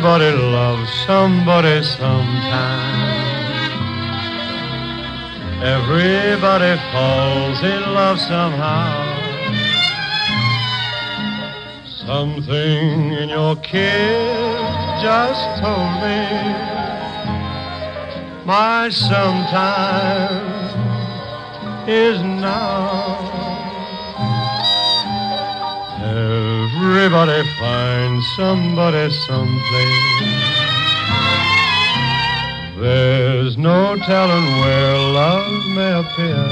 Everybody loves somebody sometime. Everybody falls in love somehow. Something in your kiss just told me my sometime is now. Everybody finds somebody someplace. There's no telling where love may appear.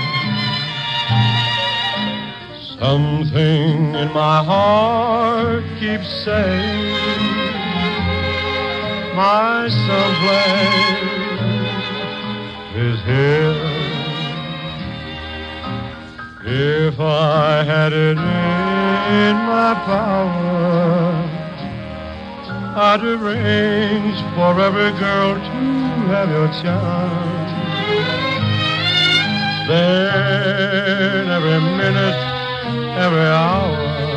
Something in my heart keeps saying my someplace is here. If I had it in my power, I'd arrange for every girl to have your charm. Then every minute, every hour,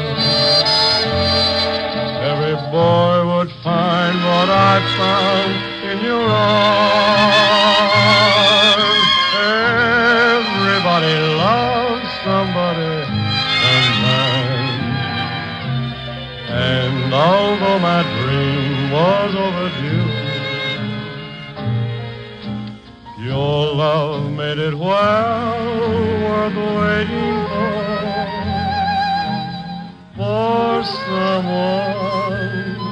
every boy would find what I found in your arms. Everybody loves somebody sometime. And although my dream was overdue, your love made it well worth waiting for someone